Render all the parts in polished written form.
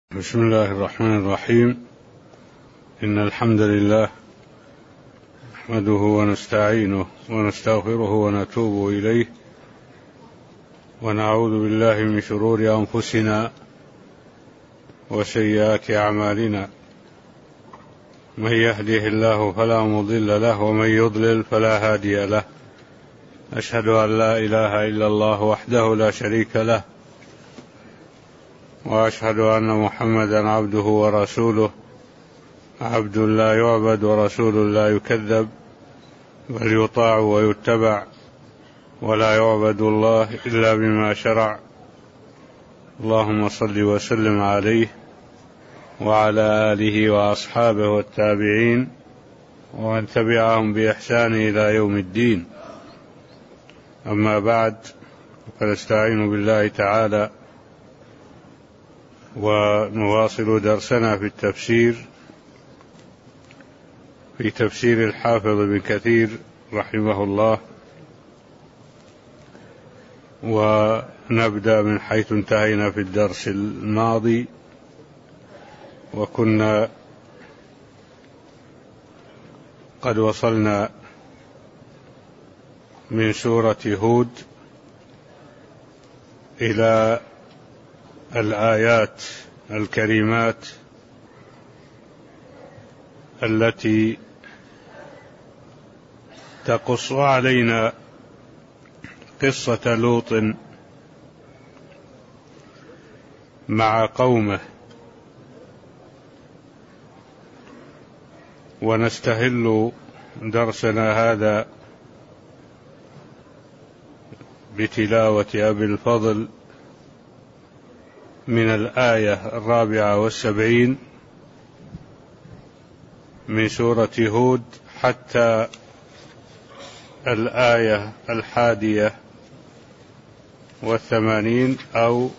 بسم الله الرحمن الرحيم. إن الحمد لله نحمده ونستعينه ونستغفره ونتوب إليه ونعوذ بالله من شرور أنفسنا وسيئات أعمالنا، من يهده الله فلا مضل له ومن يضلل فلا هادي له. أشهد أن لا إله إلا الله وحده لا شريك له، وأشهد أن محمدا عبده ورسوله، عبد لا يعبد ورسول لا يكذب، بل يطاع ويتبع، ولا يعبد الله إلا بما شرع. اللهم صل وسلم عليه وعلى آله وأصحابه والتابعين ومن تبعهم بإحسان إلى يوم الدين. أما بعد، فنستعين بالله تعالى ونواصل درسنا في تفسير الحافظ ابن كثير رحمه الله، ونبدأ من حيث انتهينا في الدرس الماضي، وكنا قد وصلنا من سورة هود إلى الآيات الكريمات التي تقص علينا قصة لوط مع قومه، ونستهل درسنا هذا بتلاوة أبي الفضل من الآية 74 من سورة هود حتى الآية 81 أو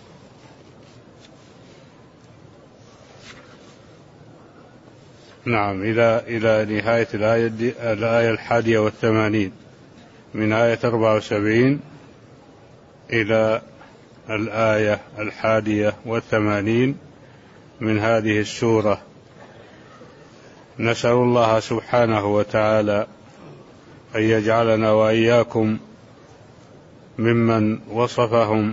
نعم إلى نهاية الآية 81 من آية 74 إلى الآية 81 من هذه السورة. نسأل الله سبحانه وتعالى أن يجعلنا وإياكم ممن وصفهم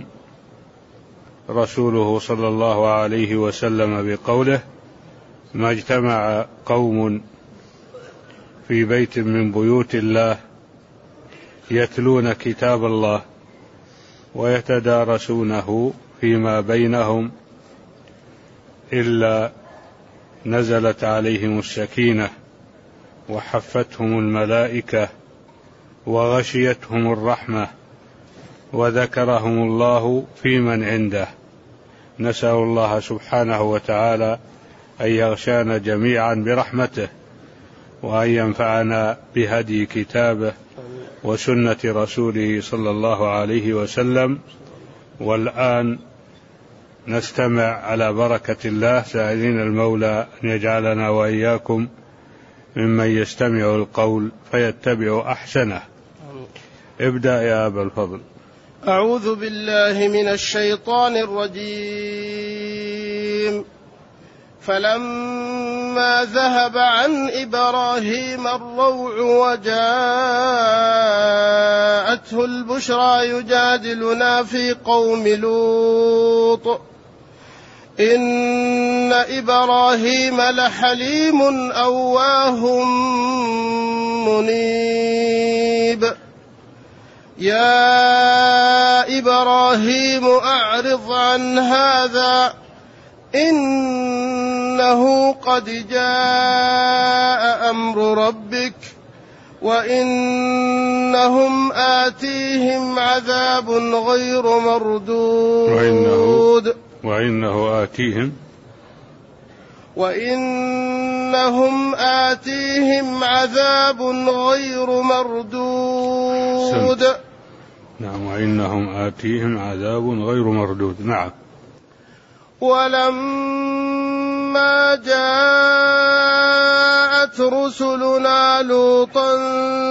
رسوله صلى الله عليه وسلم بقوله: ما اجتمع قوم في بيت من بيوت الله يتلون كتاب الله ويتدارسونه فيما بينهم إلا نزلت عليهم السكينة وحفتهم الملائكة وغشيتهم الرحمة وذكرهم الله في من عنده. نسأل الله سبحانه وتعالى أن يغشانا جميعا برحمته، وأن ينفعنا بهدي كتابه وسنة رسوله صلى الله عليه وسلم. والآن نستمع على بركة الله، سائلين المولى أن يجعلنا وإياكم ممن يستمع القول فيتبع أحسنه. ابدأ يا أبا الفضل. أعوذ بالله من الشيطان الرجيم. فلما ذهب عن إبراهيم الروع وجاءته البشرى يجادلنا في قوم لوط إن إبراهيم لحليم أواه منيب. يا إبراهيم أعرض عن هذا إنه قد جاء أمر ربك وإنهم آتيهم عذاب غير مردود وإنهم آتيهم عذاب غير مردود. نعم، وإنهم آتيهم عذاب غير مردود. نعم. ولما جاءت رسلنا لوطا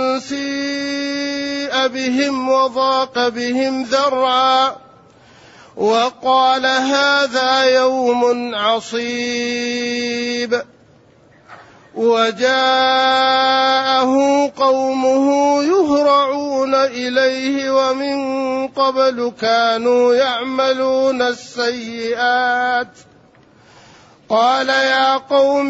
سيء بهم وضاق بهم ذرعا وقال هذا يوم عصيب. وجاءه قومه يهرعون إليه ومن قبل كانوا يعملون السيئات. قال يا قوم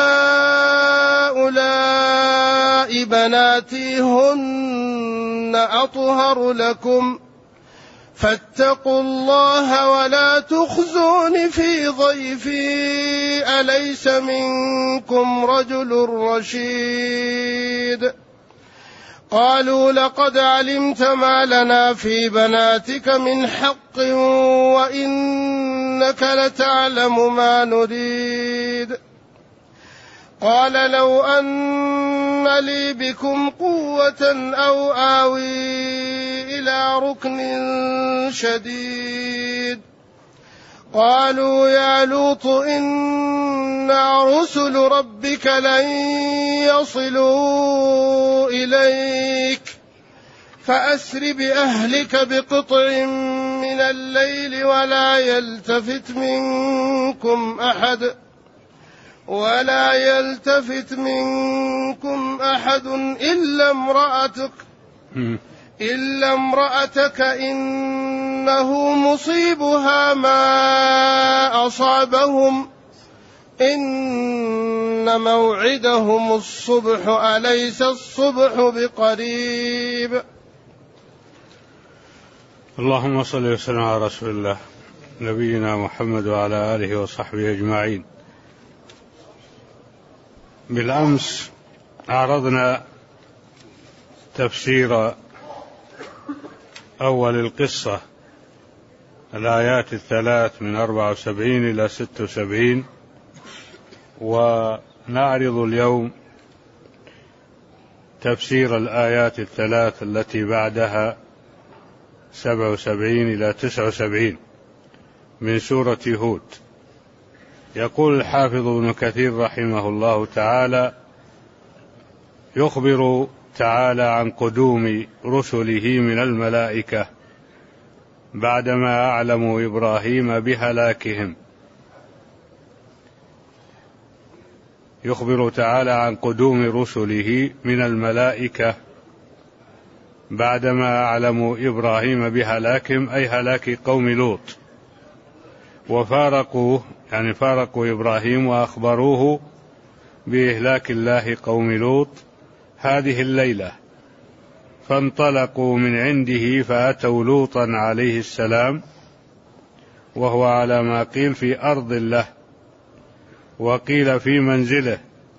هؤلاء بناتي هن أطهر لكم فاتقوا الله ولا تخزون في ضيفي أليس منكم رجل رشيد. قالوا لقد علمت ما لنا في بناتك من حق وإنك لتعلم ما نريد. قال لو أن لي بكم قوة أو آوي إلى ركن شديد. قالوا يا لوط إنا رسل ربك لن يصلوا إليك فأسر بأهلك بقطع من الليل ولا يلتفت منكم أحد إلا امرأتك إنه مصيبها ما أصابهم إن موعدهم الصبح أليس الصبح بقريب. اللهم صل وسلم على رسول الله نبينا محمد وعلى آله وصحبه أجمعين. بالأمس عرضنا تفسير أول القصة الآيات الثلاث من 74 إلى 76، ونعرض اليوم تفسير الآيات الثلاث التي بعدها 77 إلى 79 من سورة هود. يقول الحافظ ابن كثير رحمه الله تعالى: يخبر تعالى عن قدوم رسله من الملائكة بعدما أعلموا إبراهيم بهلاكهم. يخبر تعالى عن قدوم رسله من الملائكة بعدما أعلموا إبراهيم بهلاكهم، أي هلاك قوم لوط، وفارقوه يعني فارقوا إبراهيم وأخبروه بإهلاك الله قوم لوط هذه الليلة، فانطلقوا من عنده فأتوا لوطا عليه السلام وهو على ما قيل في أرض له وقيل في منزله،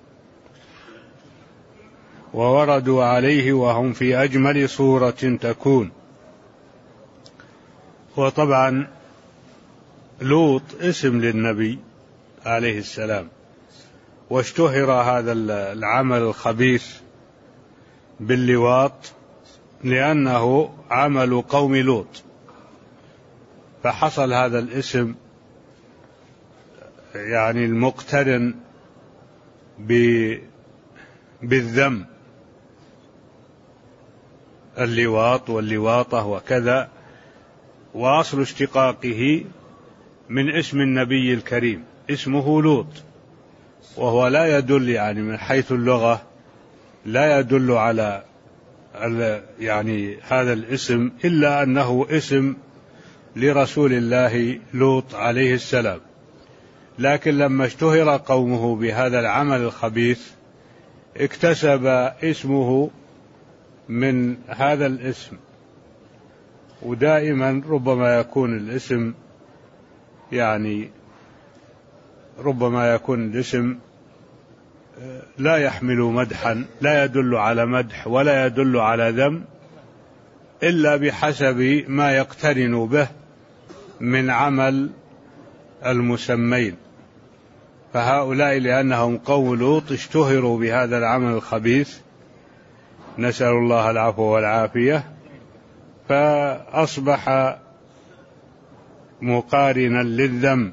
ووردوا عليه وهم في أجمل صورة تكون. وطبعا لوط اسم للنبي عليه السلام، واشتهر هذا العمل الخبيث باللواط لأنه عمل قوم لوط، فحصل هذا الاسم يعني المقترن بالذم، اللواط واللواطة وكذا، وأصل اشتقاقه من اسم النبي الكريم اسمه لوط، وهو لا يدل يعني من حيث اللغة لا يدل على يعني هذا الاسم إلا أنه اسم لرسول الله لوط عليه السلام. لكن لما اشتهر قومه بهذا العمل الخبيث اكتسب اسمه من هذا الاسم. ودائما ربما يكون الاسم يعني لا يحمل مدحا، لا يدل على مدح ولا يدل على ذم إلا بحسب ما يقترن به من عمل المسمين. فهؤلاء لأنهم قوم لوط اشتهروا بهذا العمل الخبيث، نسأل الله العفو والعافية، فأصبح مقارنا للذم،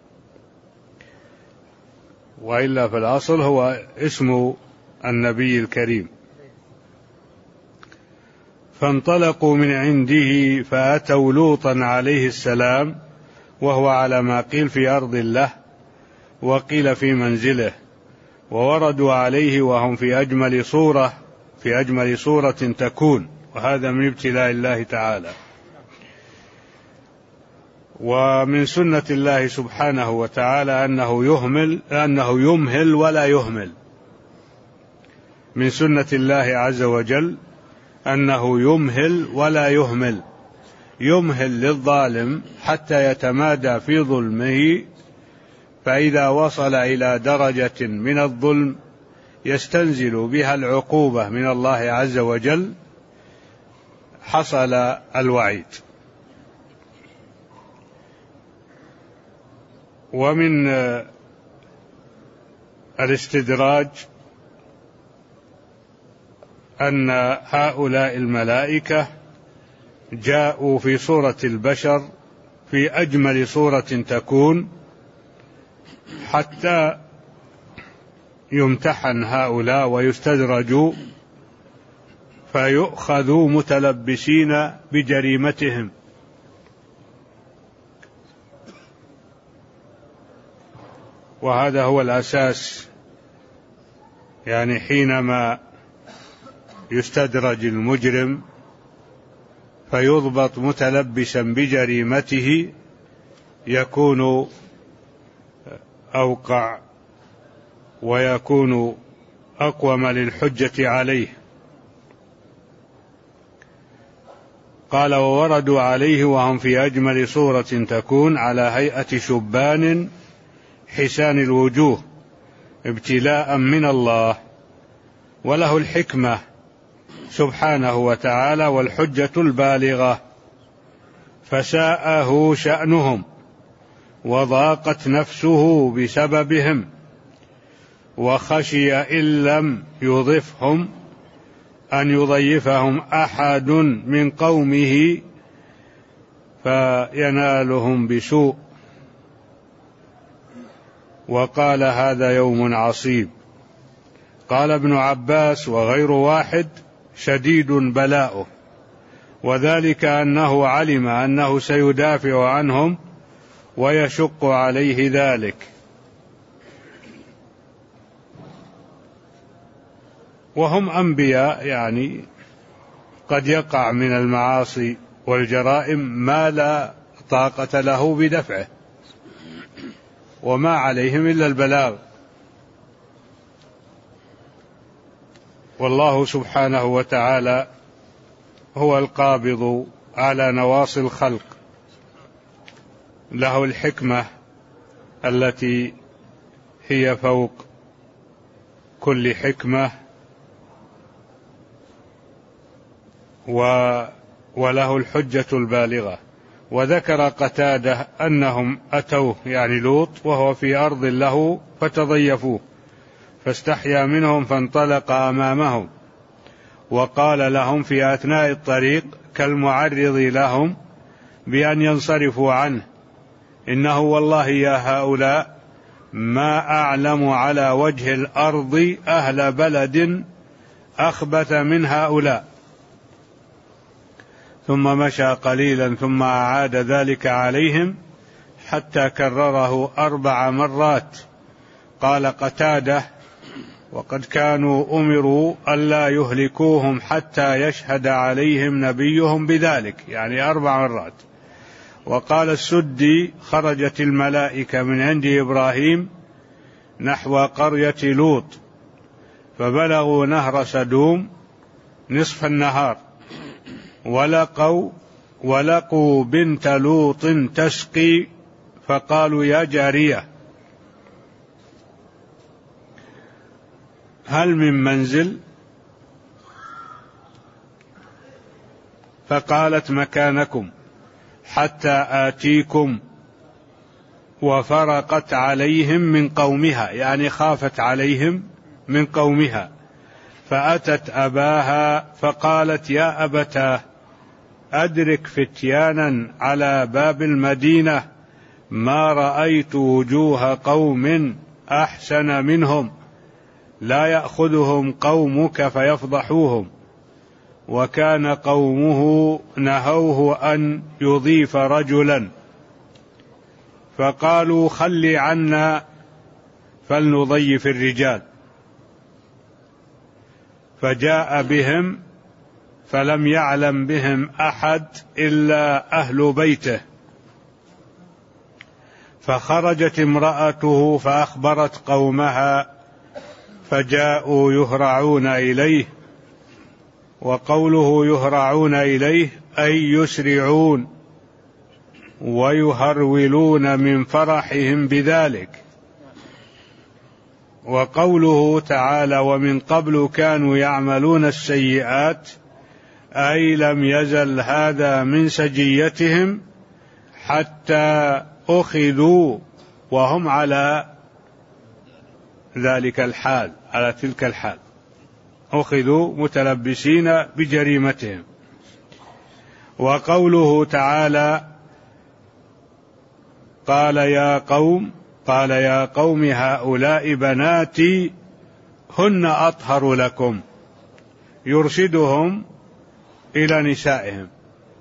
وإلا في الأصل هو اسم النبي الكريم. فانطلقوا من عنده فأتوا لوطا عليه السلام وهو على ما قيل في أرض له وقيل في منزله، ووردوا عليه وهم في أجمل صورة تكون، وهذا من ابتلاء الله تعالى. ومن سنة الله سبحانه وتعالى أنه يمهل ولا يهمل. من سنة الله عز وجل أنه يمهل ولا يهمل، يمهل للظالم حتى يتمادى في ظلمه، فإذا وصل إلى درجة من الظلم يستنزل بها العقوبة من الله عز وجل حصل الوعيد. ومن الاستدراج أن هؤلاء الملائكة جاءوا في صورة البشر في أجمل صورة تكون حتى يمتحن هؤلاء ويستدرجوا فيؤخذوا متلبسين بجريمتهم. وهذا هو الأساس، يعني حينما يستدرج المجرم فيضبط متلبسا بجريمته يكون أوقع ويكون أقوم للحجة عليه. قال ووردوا عليه وهم في أجمل صورة تكون على هيئة شبان حسان الوجوه ابتلاء من الله، وله الحكمة سبحانه وتعالى والحجة البالغة، فساءه شأنهم وضاقت نفسه بسببهم، وخشي إن لم يضفهم أن يضيفهم أحد من قومه فينالهم بسوء، وقال هذا يوم عصيب. قال ابن عباس وغير واحد شديد بلاؤه، وذلك أنه علم أنه سيدافع عنهم ويشق عليه ذلك. وهم أنبياء، يعني قد يقع من المعاصي والجرائم ما لا طاقة له بدفعه، وما عليهم إلا البلاغ. والله سبحانه وتعالى هو القابض على نواصي الخلق، له الحكمة التي هي فوق كل حكمة، وله الحجة البالغة. وذكر قتادة أنهم أتوه يعني لوط وهو في أرض له فتضيفوه فاستحيا منهم فانطلق أمامهم، وقال لهم في أثناء الطريق كالمعرض لهم بأن ينصرفوا عنه: إنه والله يا هؤلاء ما أعلم على وجه الأرض أهل بلد أخبث من هؤلاء. ثم مشى قليلا ثم أعاد ذلك عليهم حتى كرره 4 مرات. قال قتادة: وقد كانوا أمروا ألا يهلكوهم حتى يشهد عليهم نبيهم بذلك، يعني 4 مرات. وقال السدي: خرجت الملائكة من عند إبراهيم نحو قرية لوط فبلغوا نهر سدوم نصف النهار ولقوا بنت لوط تسقي فقالوا: يا جارية هل من منزل؟ فقالت: مكانكم حتى آتيكم. وفرقت عليهم من قومها، يعني خافت عليهم من قومها، فأتت أباها فقالت: يا أبتاه أدرك فتيانا على باب المدينة ما رأيت وجوه قوم أحسن منهم، لا يأخذهم قومك فيفضحوهم وكان قومه نهوه أن يضيف رجلا، فقالوا خل عنا فلنضيف الرجال، فجاء بهم فلم يعلم بهم أحد إلا أهل بيته، فخرجت امرأته فأخبرت قومها فجاءوا يهرعون إليه. وقوله يهرعون إليه أي يسرعون ويهرولون من فرحهم بذلك. وقوله تعالى ومن قبل كانوا يعملون السيئات أي لم يزل هذا من سجيتهم حتى أخذوا وهم على ذلك الحال، على تلك الحال، أخذوا متلبسين بجريمتهم. وقوله تعالى قال يا قوم هؤلاء بناتي هن أطهر لكم، يرشدهم إلى نسائهم،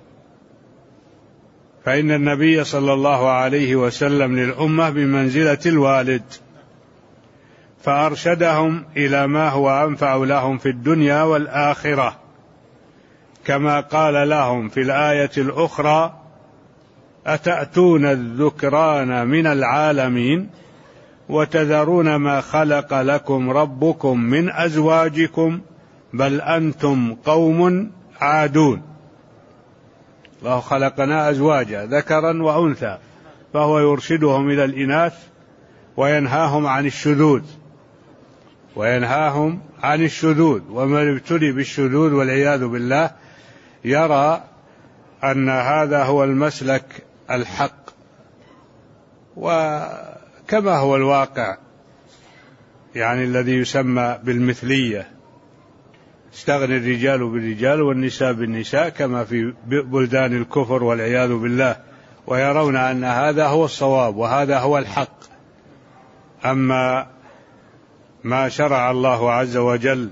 فإن النبي صلى الله عليه وسلم للأمة بمنزلة الوالد، فأرشدهم إلى ما هو أنفع لهم في الدنيا والآخرة، كما قال لهم في الآية الأخرى أتأتون الذكران من العالمين وتذرون ما خلق لكم ربكم من أزواجكم بل أنتم قوم عادون. الله خلقنا أزواجا ذكرا وأنثى، فهو يرشدهم إلى الإناث وينهاهم عن الشذوذ، ومن ابتلي بالشذوذ والعياذ بالله يرى أن هذا هو المسلك الحق، وكما هو الواقع يعني الذي يسمى بالمثلية، استغني الرجال بالرجال والنساء بالنساء كما في بلدان الكفر والعياذ بالله، ويرون أن هذا هو الصواب وهذا هو الحق. أما ما شرع الله عز وجل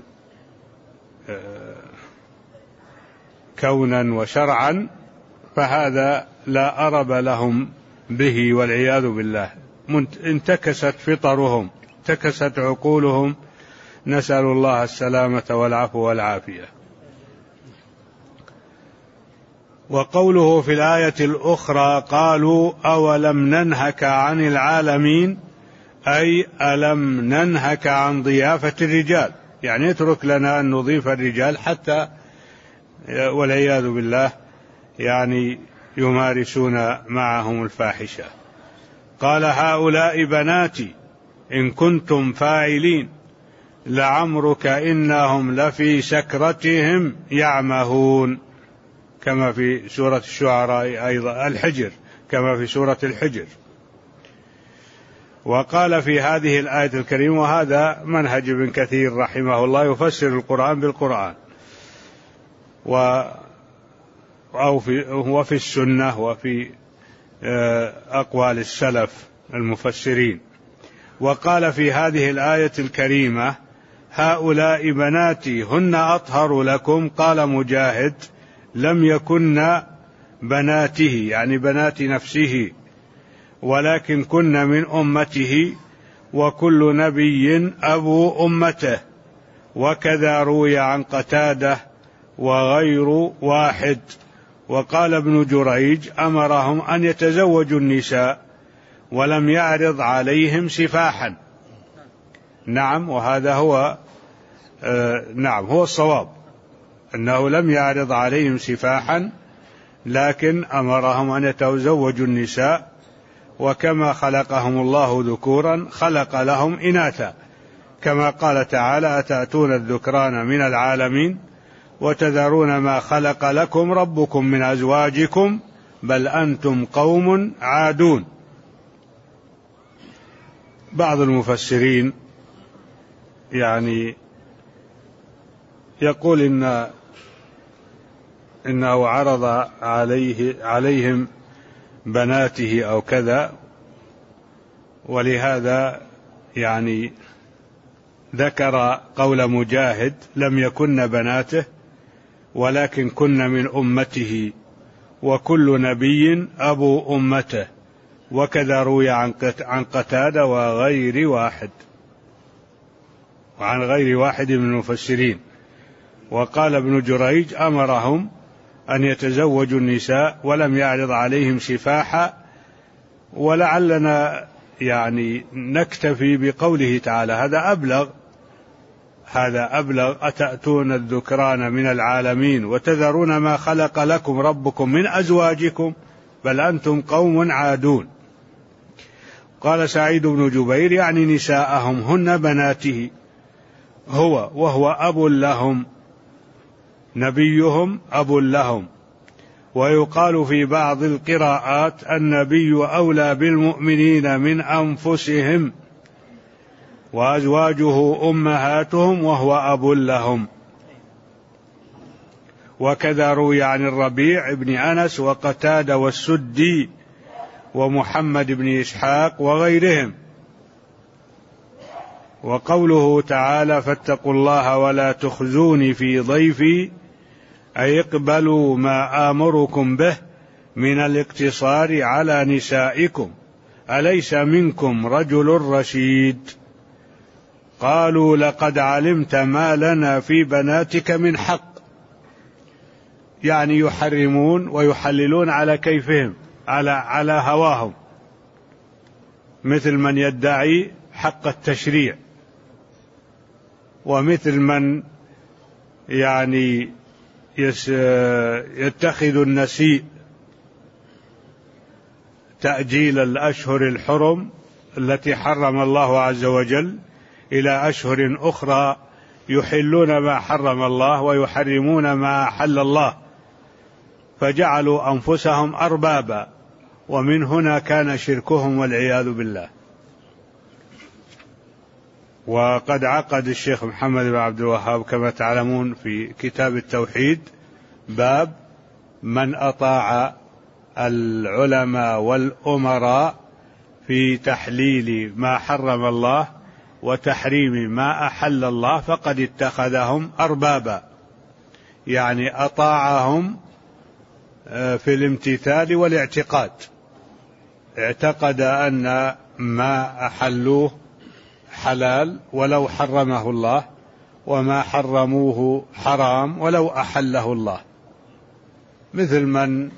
كونا وشرعا فهذا لا أرب لهم به والعياذ بالله، انتكست فطرهم، انتكست عقولهم، نسأل الله السلامة والعفو والعافية. وقوله في الآية الأخرى قالوا أولم ننهك عن العالمين أي ألم ننهك عن ضيافة الرجال، يعني اترك لنا أن نضيف الرجال حتى والعياذ بالله يعني يمارسون معهم الفاحشة. قال هؤلاء بناتي إن كنتم فاعلين لعمرك إنهم لفي سكرتهم يعمهون، كما في سورة الشعراء أيضا الحجر، كما في سورة الحجر. وقال في هذه الآية الكريمة، وهذا منهج ابن كثير رحمه الله يفسر القرآن بالقرآن، وفي السنة وفي أقوال السلف المفسرين. وقال في هذه الآية الكريمة هؤلاء بناتي هن أطهر لكم، قال مجاهد لم يكن بناته يعني بنات نفسه ولكن كن من أمته، وكل نبي أبو أمته، وكذا روي عن قتادة وغير واحد. وقال ابن جريج أمرهم أن يتزوجوا النساء ولم يعرض عليهم سفاحا. نعم، وهذا هو هو الصواب، أنه لم يعرض عليهم سفاحا، لكن أمرهم أن يتزوجوا النساء، وكما خلقهم الله ذكورا خلق لهم إناثا، كما قال تعالى أتأتون الذكران من العالمين وتذرون ما خلق لكم ربكم من أزواجكم بل أنتم قوم عادون. بعض المفسرين يعني يقول إنه عرض عليهم بناته أو كذا، ولهذا يعني ذكر قول مجاهد لم يكن بناته، ولكن كن من أمته، وكل نبي أبو أمته. وكذا روي عن قتادة وعن غير واحد من المفسرين. وقال ابن جريج: أمرهم أن يتزوجوا النساء ولم يعرض عليهم سفاحا. ولعلنا نكتفي بقوله تعالى: هذا أبلغ أتأتون الذكران من العالمين وتذرون ما خلق لكم ربكم من أزواجكم بل أنتم قوم عادون. قال سعيد بن جبير: يعني نساءهم هن بناته وهو أب لهم، نبيهم أب لهم. ويقال في بعض القراءات: النبي أولى بالمؤمنين من أنفسهم وأزواجه أمهاتهم وهو أب لهم. وكذا روي عن الربيع بن أنس وقتادة والسدي ومحمد بن إسحاق وغيرهم. وقوله تعالى: فاتقوا الله ولا تخزوني في ضيفي، أي اقبلوا ما آمركم به من الاقتصار على نسائكم، أليس منكم رجل رشيد؟ قالوا: لقد علمت ما لنا في بناتك من حق. يعني يحرمون ويحللون على كيفهم، على هواهم، مثل من يدعي حق التشريع، ومثل من يتخذ النسيء تأجيل الأشهر الحرم التي حرم الله عز وجل إلى أشهر أخرى، يحلون ما حرم الله ويحرمون ما أحل الله، فجعلوا أنفسهم أربابا، ومن هنا كان شركهم والعياذ بالله. وقد عقد الشيخ محمد بن عبد الوهاب كما تعلمون في كتاب التوحيد باب من أطاع العلماء والأمراء في تحليل ما حرم الله وتحريم ما أحل الله فقد اتخذهم أربابا، يعني أطاعهم في الامتثال والاعتقاد، اعتقد أن ما أحلوه حلال ولو حرمه الله، وما حرموه حرام ولو أحله الله، مثل من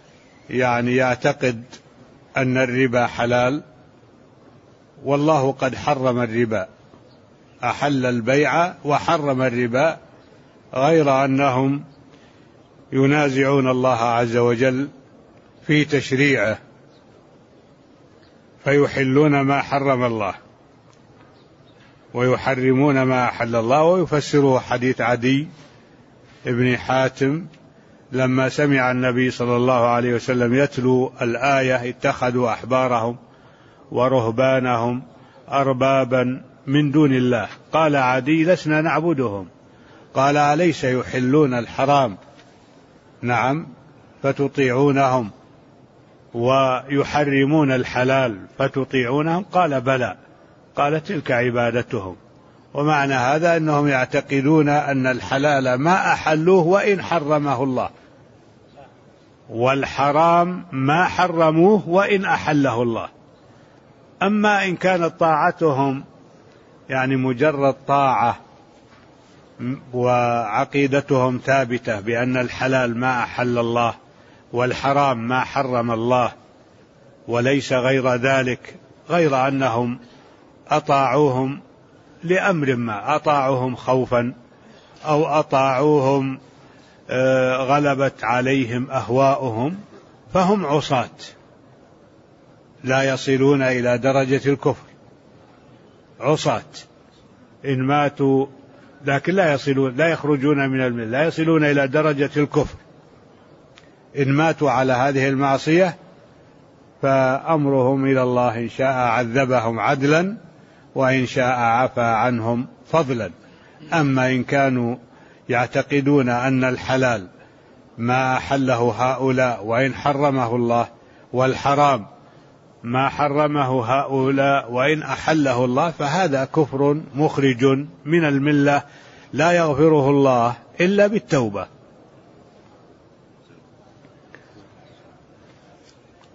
يعتقد أن الربا حلال والله قد حرم الربا، أحل البيع وحرم الربا، غير أنهم ينازعون الله عز وجل في تشريعه فيحلون ما حرم الله ويحرمون ما أحل الله. ويفسره حديث عدي ابن حاتم لما سمع النبي صلى الله عليه وسلم يتلو الآية: اتخذوا أحبارهم ورهبانهم أربابا من دون الله. قال عدي: لسنا نعبدهم. قال: أليس يحلون الحرام؟ نعم، فتطيعونهم، ويحرمون الحلال فتطيعونهم؟ قال: بلى. قال: تلك عبادتهم. ومعنى هذا أنهم يعتقدون أن الحلال ما أحلوه وإن حرمه الله، والحرام ما حرموه وإن أحله الله. أما إن كانت طاعتهم مجرد طاعة وعقيدتهم ثابتة بأن الحلال ما أحل الله والحرام ما حرم الله وليس غير ذلك، غير أنهم أطاعوهم لأمر ما، أطاعوهم خوفا أو أطاعوهم غلبت عليهم أهواؤهم، فهم عصاة لا يصلون إلى درجة الكفر، عصاة إن ماتوا، لكن لا يخرجون من الملة، لا يصلون إلى درجة الكفر. إن ماتوا على هذه المعصية فأمرهم إلى الله، إن شاء عذبهم عدلا وإن شاء عفى عنهم فضلا. أما إن كانوا يعتقدون أن الحلال ما أحله هؤلاء وإن حرمه الله، والحرام ما حرمه هؤلاء وإن أحله الله، فهذا كفر مخرج من الملة لا يغفره الله إلا بالتوبة،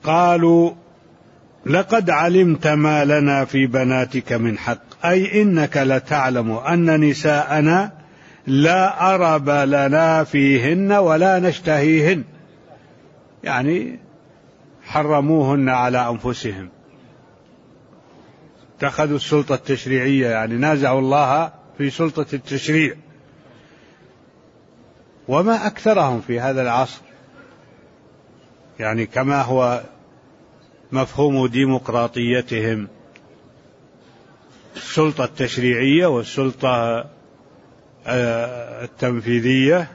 قالوا لقد علمت ما لنا في بناتك من حق، أي إنك لتعلم أن نساءنا لا أرب لنا فيهن ولا نشتهيهن، يعني حرموهن على أنفسهم، اتخذوا السلطة التشريعية، يعني نازعوا الله في سلطة التشريع. وما أكثرهم في هذا العصر، يعني كما هو مفهوم ديمقراطيتهم، السلطة التشريعية والسلطة التنفيذية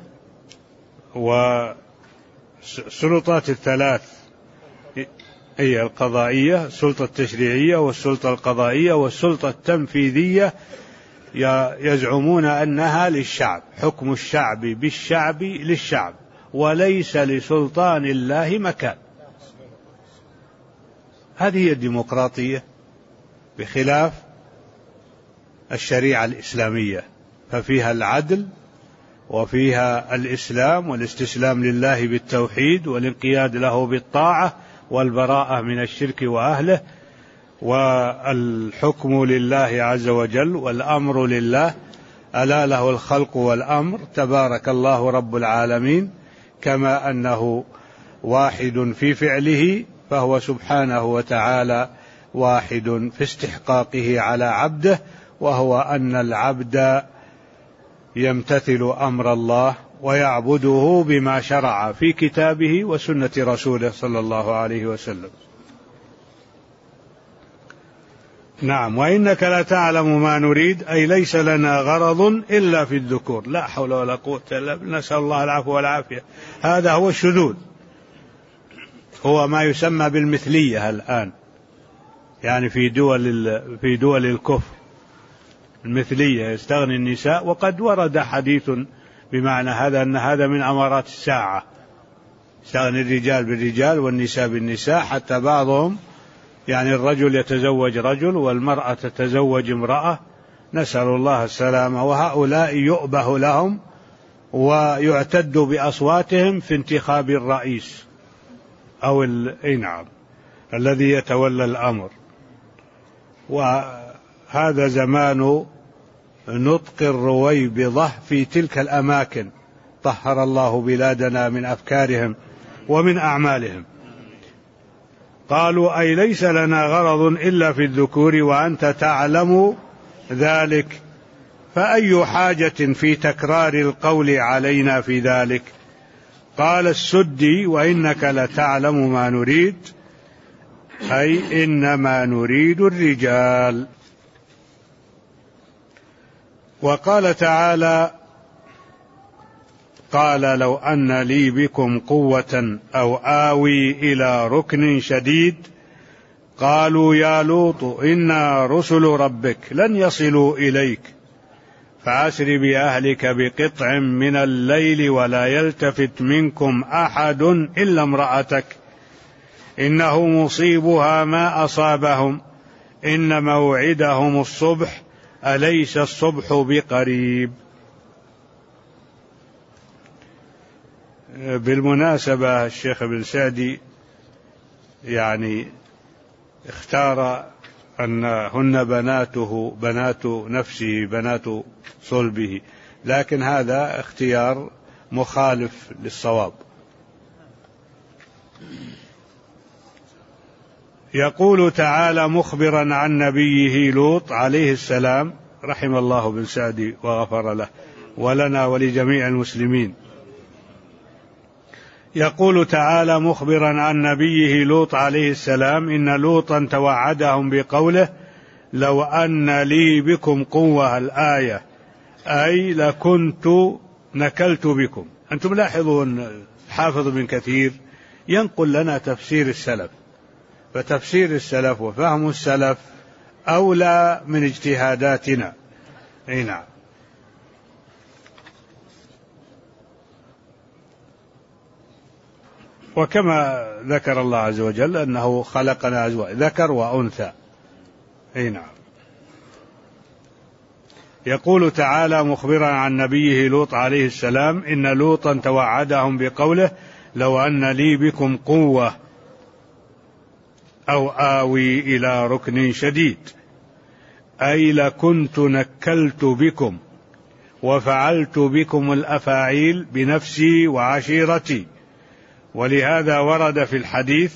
والسلطات الثلاث، هي القضائية، السلطة التشريعية والسلطة القضائية والسلطة التنفيذية، يزعمون أنها للشعب، حكم الشعب بالشعب للشعب، وليس لسلطان الله مكان. هذه هي الديمقراطية، بخلاف الشريعة الإسلامية، ففيها العدل وفيها الإسلام والاستسلام لله بالتوحيد والانقياد له بالطاعة والبراءة من الشرك وأهله، والحكم لله عز وجل والأمر لله، ألا له الخلق والأمر، تبارك الله رب العالمين، كما أنه واحد في فعله فهو سبحانه وتعالى واحد في استحقاقه على عبده، وهو أن العبد يمتثل أمر الله ويعبده بما شرع في كتابه وسنة رسوله صلى الله عليه وسلم. نعم، وإنك لتعلم ما نريد، أي ليس لنا غرض إلا في الذكور، لا حول ولا قوة إلا بالله، نسأل الله العفو والعافية. هذا هو الشذوذ، هو ما يسمى بالمثلية الآن، يعني في دول الكفر المثلية، يستغني النساء، وقد ورد حديث بمعنى هذا أن هذا من أمارات الساعة، يستغني الرجال بالرجال والنساء بالنساء، حتى بعضهم يعني الرجل يتزوج رجل والمرأة تتزوج امرأة، نسأل الله السلامة. وهؤلاء يؤبه لهم ويعتد بأصواتهم في انتخاب الرئيس أو نعم الذي يتولى الأمر. وهذا زمان نطق الرويبضة في تلك الأماكن، طهر الله بلادنا من أفكارهم ومن أعمالهم. قالوا أي ليس لنا غرض إلا في الذكور وأنت تعلم ذلك، فأي حاجة في تكرار القول علينا في ذلك؟ قال السدي وإنك لتعلم ما نريد، أي إنما نريد الرجال. وقال تعالى قال لو أن لي بكم قوة أو آوي إلى ركن شديد قالوا يا لوط إنا رسل ربك لن يصلوا إليك فأسر بأهلك بقطع من الليل ولا يلتفت منكم أحد إلا امرأتك إنه مصيبها ما أصابهم إن موعدهم الصبح أليس الصبح بقريب. بالمناسبة الشيخ ابن سعدي يعني اختار أنهن بناته، بنات نفسه، بنات صلبه، لكن هذا اختيار مخالف للصواب. يقول تعالى مخبرا عن نبيه لوط عليه السلام، رحم الله ابن سعدي وغفر له ولنا ولجميع المسلمين. يقول تعالى مخبرا عن نبيه لوط عليه السلام إن لوطا توعدهم بقوله لو أن لي بكم قوة، الآية أي لكنت نكلت بكم. أنتم لاحظون حافظ بن كثير ينقل لنا تفسير السلف، فتفسير السلف وفهم السلف أولى من اجتهاداتنا. نعم. وكما ذكر الله عز وجل أنه خلقنا أزواج ذكر وأنثى. نعم. يقول تعالى مخبرا عن نبيه لوط عليه السلام إن لوطا توعدهم بقوله لو أن لي بكم قوة أو آوي إلى ركن شديد، أي لكنت نكلت بكم وفعلت بكم الأفاعيل بنفسي وعشيرتي. ولهذا ورد في الحديث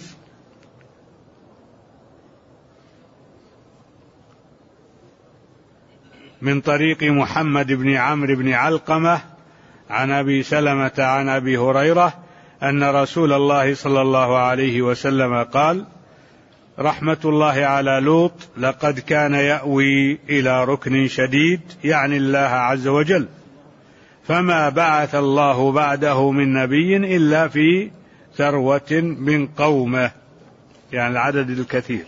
من طريق محمد بن عمرو بن علقمة عن أبي سلمة عن أبي هريرة أن رسول الله صلى الله عليه وسلم قال: رحمة الله على لوط، لقد كان يأوي إلى ركن شديد، يعني الله عز وجل، فما بعث الله بعده من نبي إلا في ثروة من قومه، يعني العدد الكثير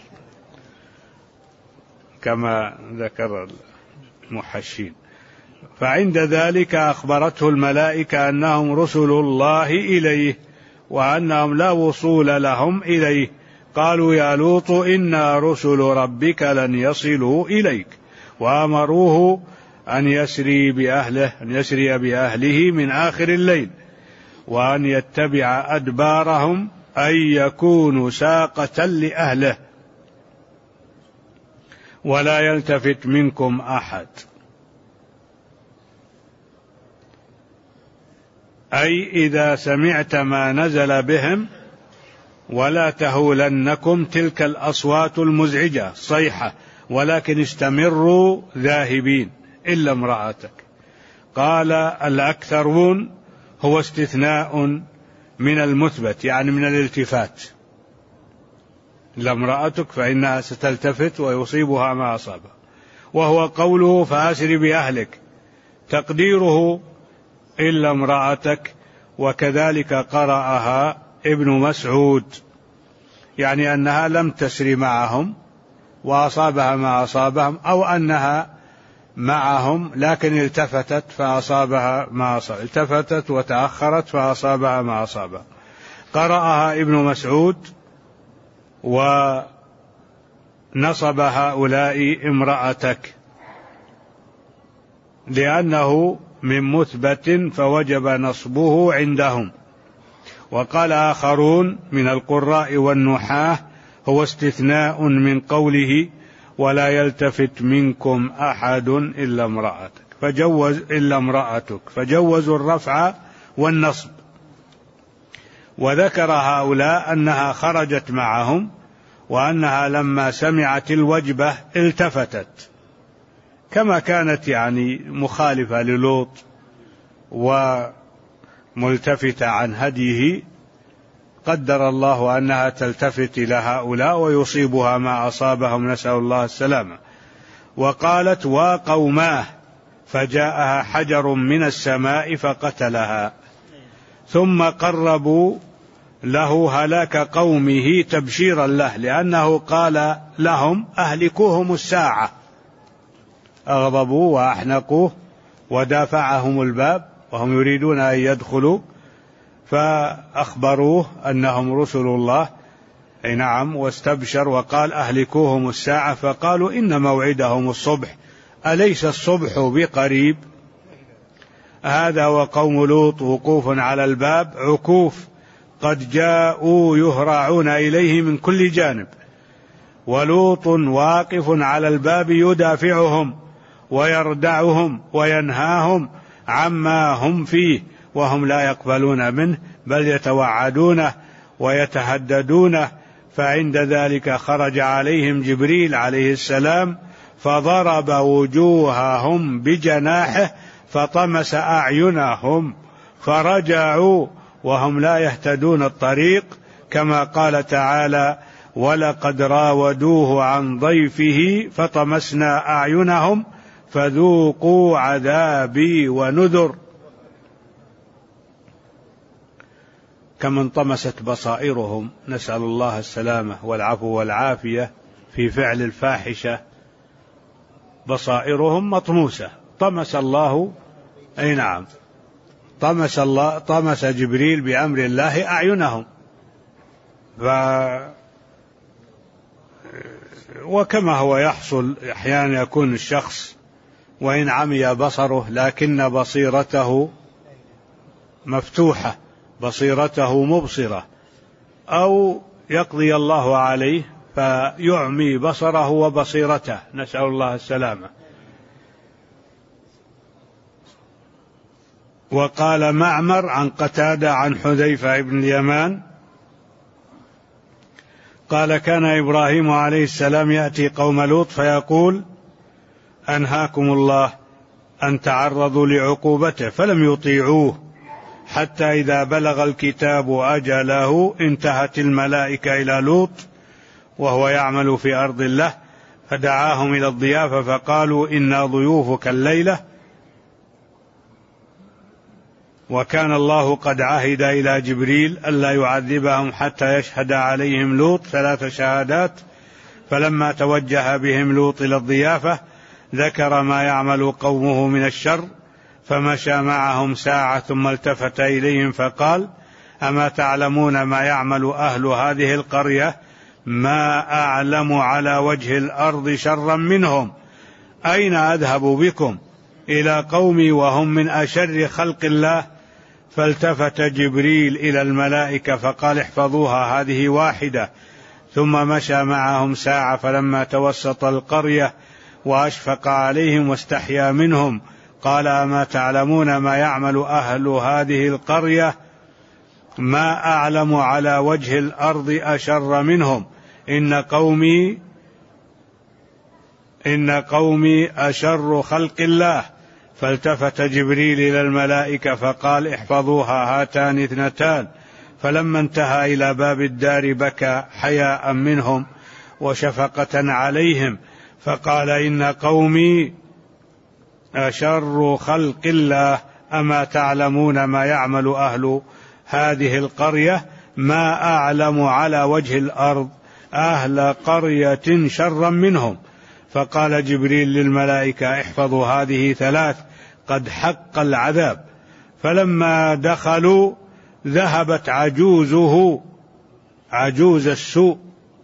كما ذكر المحشين. فعند ذلك أخبرته الملائكة أنهم رسل الله إليه وأنهم لا وصول لهم إليه. قالوا: يا لوط إنا رسل ربك لن يصلوا إليك، وأمروه أن يسري بأهله من آخر الليل، وأن يتبع أدبارهم، أن يكونوا ساقة لأهله، ولا يلتفت منكم أحد، أي إذا سمعت ما نزل بهم ولا تهولنكم تلك الأصوات المزعجة صيحة، ولكن استمروا ذاهبين إلا امرأتك. قال: الأكثرون هو استثناء من المثبت، يعني من الالتفات، إلا امرأتك فإنها ستلتفت ويصيبها ما أصابها، وهو قوله: فأسر بأهلك، تقديره إلا امرأتك. وكذلك قرأها ابن مسعود، يعني أنها لم تسر معهم وأصابها ما أصابهم، أو أنها معهم لكن التفتت فأصابها ما أصاب، التفتت وتأخرت فأصابها ما أصابها. قرأها ابن مسعود ونصب هؤلاء امرأتك لأنه من مثبت فوجب نصبه عندهم. وقال آخرون من القراء والنحاة: هو استثناء من قوله: ولا يلتفت منكم أحد إلا امرأتك، فجوزوا الرفع والنصب. وذكر هؤلاء أنها خرجت معهم، وأنها لما سمعت الوجبة التفتت، كما كانت يعني مخالفة للوط وملتفتة عن هديه، قدر الله أنها تلتفت إلى هؤلاء ويصيبها ما أصابهم، نسأل الله السلامة. وقالت: وقوماه، فجاءها حجر من السماء فقتلها، ثم قربوا له هلاك قومه تبشيرا له، لأنه قال لهم: أهلكوهم الساعة. أغضبوا وأحنقوه ودافعهم الباب وهم يريدون أن يدخلوا، فأخبروه أنهم رسل الله، أي نعم، واستبشر وقال: أهلكوهم الساعة. فقالوا: إن موعدهم الصبح، أليس الصبح بقريب؟ هذا وقوم لوط وقوف على الباب عكوف، قد جاءوا يهرعون إليه من كل جانب، ولوط واقف على الباب يدافعهم ويردعهم وينهاهم عما هم فيه، وهم لا يقبلون منه، بل يتوعدونه ويتهددونه. فعند ذلك خرج عليهم جبريل عليه السلام فضرب وجوههم بجناحه فطمس أعينهم، فرجعوا وهم لا يهتدون الطريق، كما قال تعالى: ولقد راودوه عن ضيفه فطمسنا أعينهم فذوقوا عذابي ونذر. كما انطمست بصائرهم، نسأل الله السلامة والعفو والعافية، في فعل الفاحشة بصائرهم مطموسة، طمس الله، أي نعم، طمس جبريل بأمر الله أعينهم. وكما هو يحصل أحيانا، يكون الشخص وإن عمي بصره لكن بصيرته مفتوحة، بصيرته مبصرة، أو يقضي الله عليه فيعمي بصره وبصيرته، نسأل الله السلامة. وقال معمر عن قتادة عن حذيفة بن اليمان قال كان إبراهيم عليه السلام يأتي قوم لوط فيقول أنهاكم الله أن تعرضوا لعقوبته، فلم يطيعوه حتى إذا بلغ الكتاب أجله انتهت الملائكة إلى لوط وهو يعمل في أرض الله، فدعاهم إلى الضيافة فقالوا إنا ضيوفك الليلة، وكان الله قد عهد إلى جبريل ألا يعذبهم حتى يشهد عليهم لوط 3 شهادات. فلما توجه بهم لوط إلى الضيافة ذكر ما يعمل قومه من الشر، فمشى معهم ساعة ثم التفت إليهم فقال أما تعلمون ما يعمل أهل هذه القرية؟ ما أعلم على وجه الأرض شرا منهم، أين أذهب بكم إلى قومي وهم من أشر خلق الله؟ فالتفت جبريل إلى الملائكة فقال احفظوها هذه واحدة، ثم مشى معهم ساعة، فلما توسط القرية وأشفق عليهم واستحيا منهم قال أما تعلمون ما يعمل أهل هذه القرية؟ ما أعلم على وجه الأرض أشر منهم، إن قومي أشر خلق الله. فالتفت جبريل إلى الملائكة فقال احفظوها هاتان 2. فلما انتهى إلى باب الدار بكى حياء منهم وشفقة عليهم فقال إن قومي أشر خلق الله، أما تعلمون ما يعمل أهل هذه القرية؟ ما أعلم على وجه الأرض أهل قرية شرا منهم. فقال جبريل للملائكة احفظوا هذه 3 قد حق العذاب. فلما دخلوا ذهبت عجوز السوء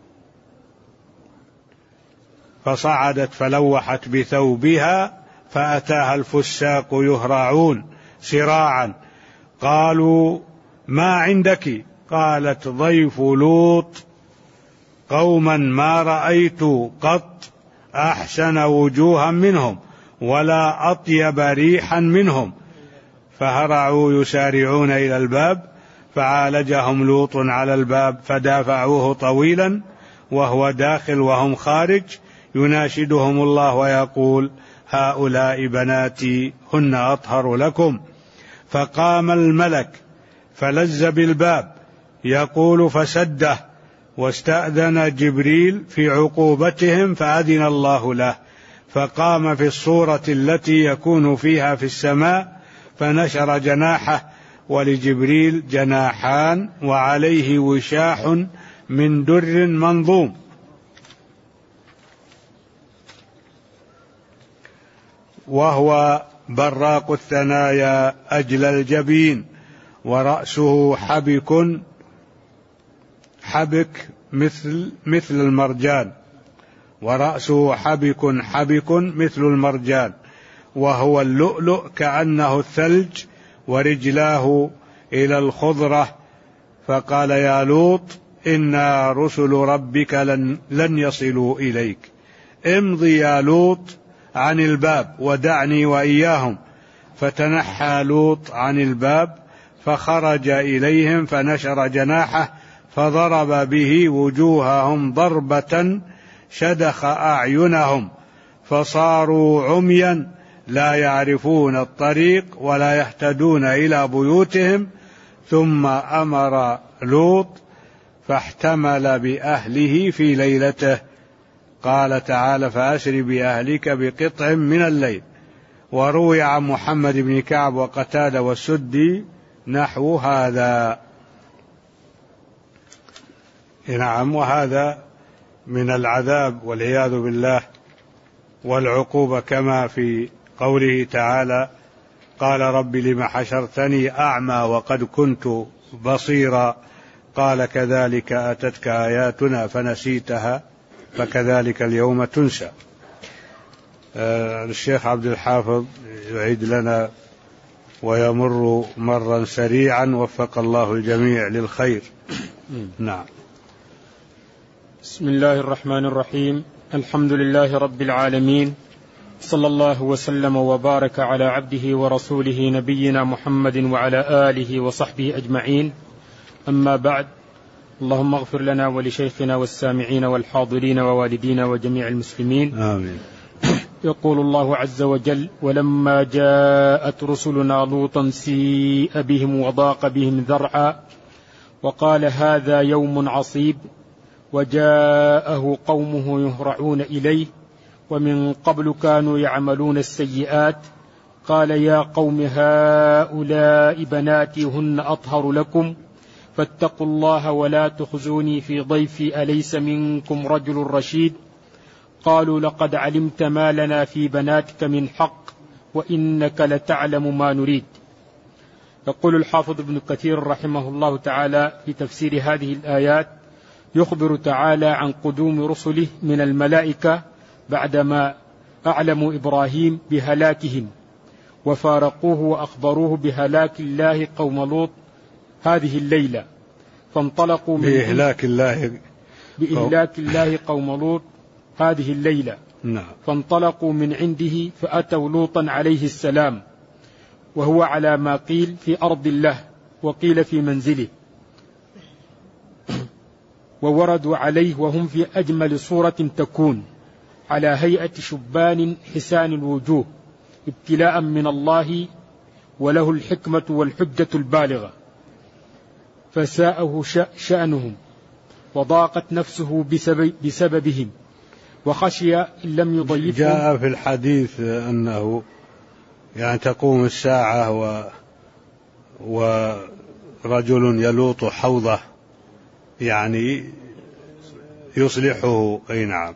فصعدت فلوحت بثوبها فأتاها الفساق يهرعون سراعا، قالوا ما عندك؟ قالت ضيف لوط قوما ما رأيت قط أحسن وجوها منهم ولا أطيب ريحا منهم. فهرعوا يسارعون إلى الباب فعالجهم لوط على الباب فدافعوه طويلا وهو داخل وهم خارج يناشدهم الله ويقول هؤلاء بناتي هن أطهر لكم. فقام الملك فلز بالباب يقول فسده، واستأذن جبريل في عقوبتهم فأذن الله له، فقام في الصورة التي يكون فيها في السماء فنشر جناحه، ولجبريل جناحان وعليه وشاح من در منظوم. وهو براق الثنايا أجل الجبين، ورأسه حبك مثل المرجان، ورأسه حبك مثل المرجان، وهو اللؤلؤ كأنه الثلج، ورجلاه إلى الخضرة. فقال يا لوط إنا رسل ربك لن يصلوا إليك، امضي يا لوط عن الباب ودعني وإياهم. فتنحى لوط عن الباب فخرج إليهم فنشر جناحه فضرب به وجوههم ضربة شدخ أعينهم فصاروا عميا لا يعرفون الطريق ولا يهتدون إلى بيوتهم. ثم أمر لوط فاحتمل بأهله في ليلته. قال تعالى فأسر بأهلك بقطع من الليل. وروي عن محمد بن كعب وقتادة والسدي نحو هذا. نعم، وهذا من العذاب والعياذ بالله والعقوبة، كما في قوله تعالى قال رب لم حشرتني أعمى وقد كنت بصيرا، قال كذلك أتتك آياتنا فنسيتها فكذلك اليوم تنسى. الشيخ عبد الحافظ يعيد لنا ويمر مرا سريعا وفق الله الجميع للخير. نعم. بسم الله الرحمن الرحيم. الحمد لله رب العالمين، صلى الله وسلم وبارك على عبده ورسوله نبينا محمد وعلى آله وصحبه أجمعين، أما بعد. اللهم اغفر لنا ولشيخنا والسامعين والحاضرين ووالدينا وجميع المسلمين، آمين. يقول الله عز وجل: ولما جاءت رسلنا لوطا سيء بهم وضاق بهم ذرعا وقال هذا يوم عصيب وجاءه قومه يهرعون إليه ومن قبل كانوا يعملون السيئات قال يا قوم هؤلاء بناتي هن أطهر لكم فاتقوا الله ولا تخزوني في ضيفي أليس منكم رجل رشيد قالوا لقد علمت ما لنا في بناتك من حق وإنك لتعلم ما نريد. يقول الحافظ ابن كثير رحمه الله تعالى في تفسير هذه الآيات: يخبر تعالى عن قدوم رسله من الملائكة بعدما أعلموا إبراهيم بهلاكهم وفارقوه وأخبروه بهلاك الله قوم لوط هذه الليلة، فانطلقوا من بإهلاك الله قوم لوط هذه الليلة. فانطلقوا من عنده فأتوا لوطا عليه السلام وهو على ما قيل في أرض الله وقيل في منزله، ووردوا عليه وهم في أجمل صورة تكون على هيئة شبان حسان الوجوه ابتلاء من الله وله الحكمة والحجة البالغة، فساءه شأنهم وضاقت نفسه بسببهم وخشي إن لم يضيفهم. جاء في الحديث أنه يعني تقوم الساعة ورجل يلوط حوضه يعني يصلحه. أي نعم.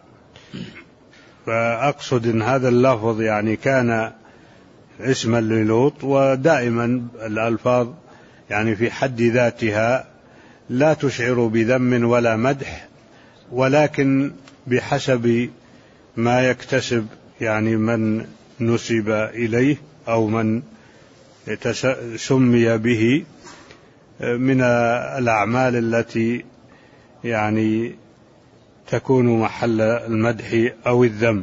فأقصد أن هذا اللفظ يعني كان اسما للوط، ودائما الألفاظ يعني في حد ذاتها لا تشعر بذم ولا مدح، ولكن بحسب ما يكتسب يعني من نسب إليه أو من سمي به من الأعمال التي يعني تكون محل المدح أو الذم،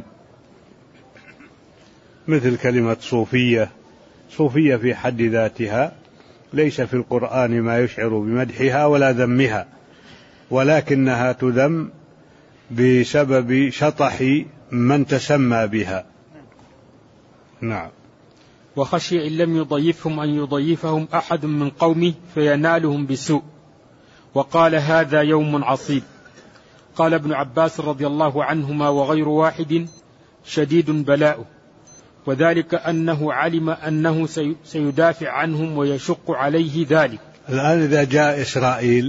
مثل كلمة صوفية في حد ذاتها ليس في القرآن ما يشعر بمدحها ولا ذمها، ولكنها تذم بسبب شطح من تسمى بها. نعم. وخشي إن لم يضيفهم أن يضيفهم أحد من قومه فينالهم بسوء، وقال هذا يوم عصيب. قال ابن عباس رضي الله عنهما وغير واحد: شديد بلاؤه، وذلك أنه علم أنه سيدافع عنهم ويشق عليه ذلك. الآن إذا جاء إسرائيل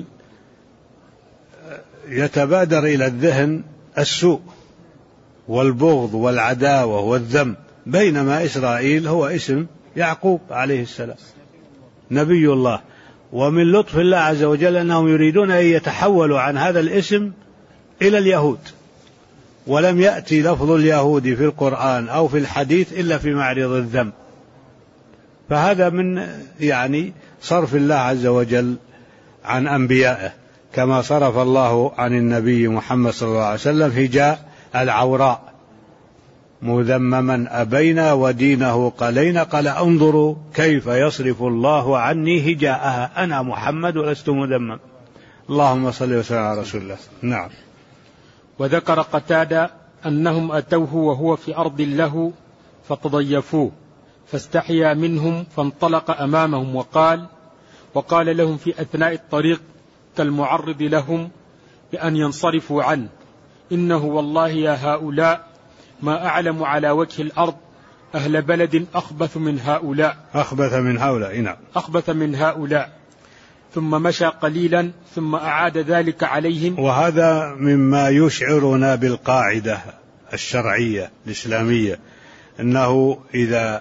يتبادر إلى الذهن السوء والبغض والعداوة والذم، بينما إسرائيل هو اسم يعقوب عليه السلام نبي الله، ومن لطف الله عز وجل أنهم يريدون أن يتحولوا عن هذا الاسم إلى اليهود، ولم يأتي لفظ اليهود في القرآن أو في الحديث إلا في معرض الذم، فهذا من يعني صرف الله عز وجل عن أنبيائه، كما صرف الله عن النبي محمد صلى الله عليه وسلم هجاء العوراء مذمما أبينا ودينه قلينا، قال انظروا كيف يصرف الله عني هجاءها أنا محمد ولست مذمم. اللهم صل وسلم على رسول الله. نعم. وذكر قتادة أنهم أتوه وهو في أرض له فتضيفوه فاستحيا منهم فانطلق أمامهم وقال لهم في أثناء الطريق كالمعرض لهم بأن ينصرفوا عنه: إنه والله يا هؤلاء ما أعلم على وجه الأرض أهل بلد أخبث من هؤلاء. ثم مشى قليلا ثم أعاد ذلك عليهم. وهذا مما يشعرنا بالقاعدة الشرعية الإسلامية، أنه إذا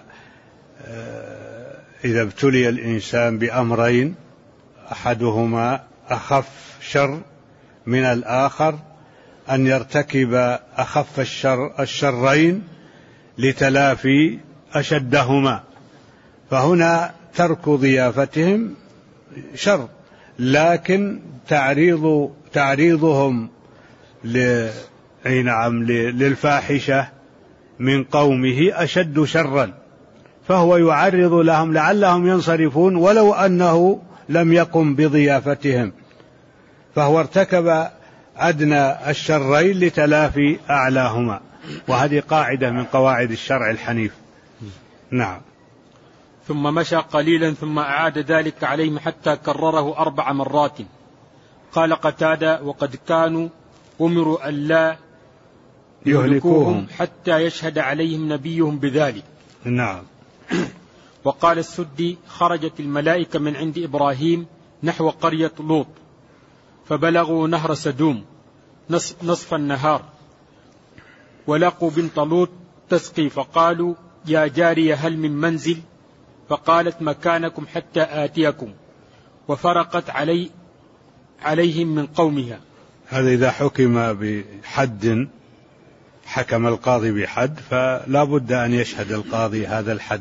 ابتلي الإنسان بأمرين أحدهما أخف شر من الآخر أن يرتكب أخف الشرين لتلافي أشدهما، فهنا ترك ضيافتهم شر، لكن تعريضهم للفاحشة من قومه أشد شرا، فهو يعرض لهم لعلهم ينصرفون ولو أنه لم يقم بضيافتهم، فهو ارتكب أدنى الشرين لتلافي أعلاهما، وهذه قاعدة من قواعد الشرع الحنيف. نعم. ثم مشى قليلا ثم أعاد ذلك عليهم حتى كرره 4 مرات. قال قتادة: وقد كانوا أمروا ألا يهلكوهم حتى يشهد عليهم نبيهم بذلك. نعم. وقال السدي: خرجت الملائكة من عند إبراهيم نحو قرية لوط، فبلغوا نهر سدوم نصف النهار، ولقوا بنت لوط تسقي، فقالوا: يا جارية هل من منزل؟ فقالت: مكانكم حتى آتيكم، وفرقت عليهم من قومها. هذا إذا حكم بحد، حكم القاضي بحد، فلا بد أن يشهد القاضي هذا الحد.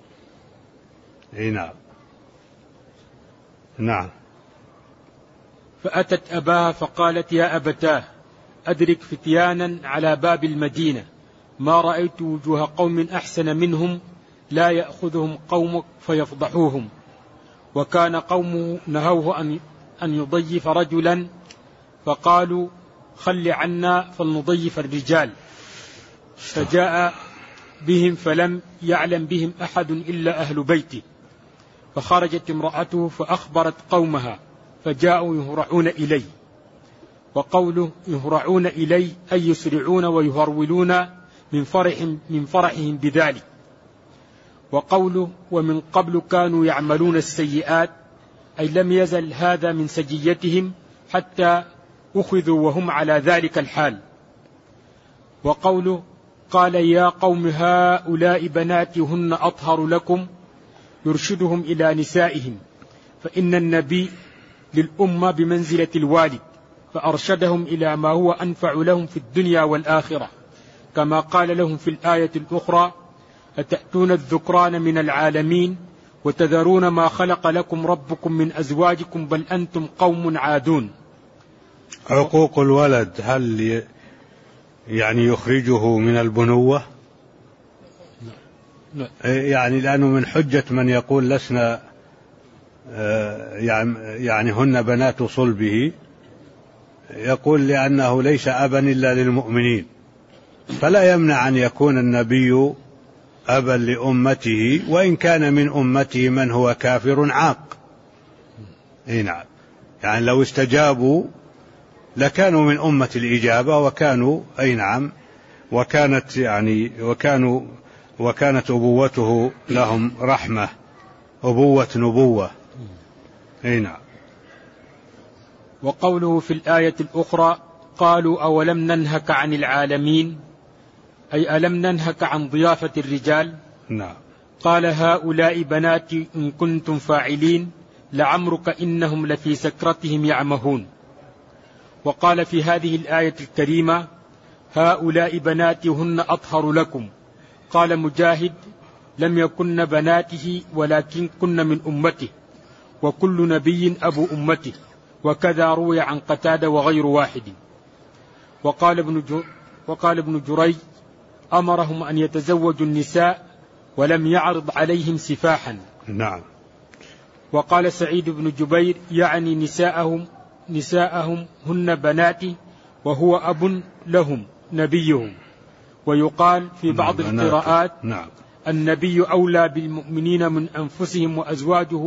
نعم. نعم. فأتت أباها فقالت: يا أبتاه، أدرك فتيانا على باب المدينة، ما رأيت وجوه قوم أحسن منهم، لا يأخذهم قومك فيفضحوهم. وكان قومه نهوه أن يضيف رجلا، فقالوا: خل عنا فلنضيف الرجال. فجاء بهم فلم يعلم بهم أحد إلا أهل بيته، فخرجت امرأته فأخبرت قومها، فجاءوا يهرعون إلي. وقوله يهرعون إلي أي يسرعون ويهرولون من فرحهم بذلك. وقوله ومن قبل كانوا يعملون السيئات، أي لم يزل هذا من سجيتهم حتى أخذوا وهم على ذلك الحال. وقوله قال: يا قوم هؤلاء بناتي هن أطهر لكم، يرشدهم إلى نسائهم، فإن النبي للأمة بمنزلة الوالد، فأرشدهم إلى ما هو أنفع لهم في الدنيا والآخرة، كما قال لهم في الآية الأخرى: أتأتون الذكران من العالمين وتذرون ما خلق لكم ربكم من أزواجكم بل أنتم قوم عادون. عقوق الولد هل يعني يخرجه من البنوة؟ يعني لأنه من حجة من يقول لسنا يعني هن بنات صلبه، يقول لأنه ليس أبا إلا للمؤمنين، فلا يمنع أن يكون النبي أبا لأمته، وإن كان من أمته من هو كافر عاق. نعم. يعني لو استجابوا لكانوا من أمة الإجابة، وكانوا نعم، وكانت أبوته لهم رحمة، أبوة نبوة. نعم. وقوله في الآية الأخرى: قالوا أولم ننهك عن العالمين، أي ألم ننهك عن ضيافة الرجال؟ نعم. قال: هؤلاء بناتي إن كنتم فاعلين، لعمرك إنهم لفي سكرتهم يعمهون. وقال في هذه الآية الكريمة: هؤلاء بناتي هن أطهر لكم. قال مجاهد: لم يكن بناته ولكن كن من أمته، وكل نبي أبو أمته. وكذا روي عن قتادة وغير واحد. وقال ابن جريج: أمرهم أن يتزوجوا النساء ولم يعرض عليهم سفاحا. نعم. وقال سعيد بن جبير: يعني نساءهم هن بناتي، وهو أب لهم نبيهم. ويقال في بعض القراءات: نعم. النبي أولى بالمؤمنين من أنفسهم، وأزواجه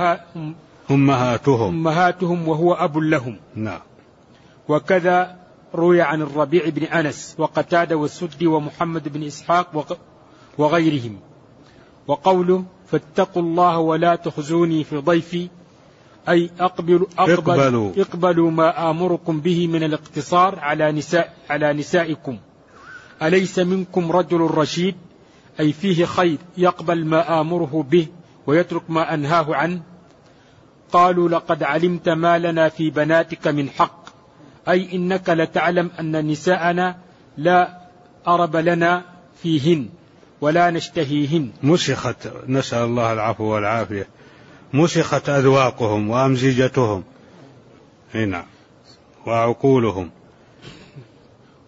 أمهاتهم وهو أب لهم. نعم. وكذا روي عن الربيع بن أنس وقتادة والسدي ومحمد بن إسحاق وغيرهم. وقوله: فاتقوا الله ولا تخزوني في ضيفي، أي اقبلوا ما آمركم به من الاقتصار على نسائكم. أليس منكم رجل رشيد، أي فيه خير يقبل ما آمره به ويترك ما أنهاه عنه. قالوا: لقد علمت ما لنا في بناتك من حق، أي إنك لتعلم أن نساءنا لا أرب لنا فيهن ولا نشتهيهن. مسخت، نسأل الله العفو والعافية، مسخت أذواقهم وأمزجتهم هنا وعقولهم.